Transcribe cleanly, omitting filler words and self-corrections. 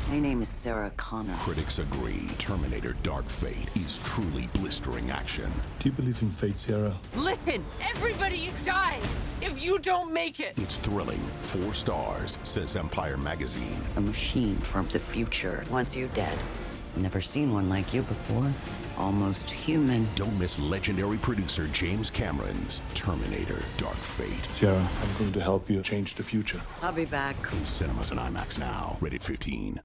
My name is Sarah Connor. Critics agree Terminator Dark Fate is truly blistering action. Do you believe in fate, Sarah? Listen, everybody dies if you don't make it. It's thrilling. 4 stars, says Empire Magazine. A machine from the future wants you dead. Never seen one like you before. Almost human. Don't miss legendary producer James Cameron's Terminator Dark Fate. Sarah, I'm going to help you change the future. I'll be back. In cinemas and IMAX now. Rated 15.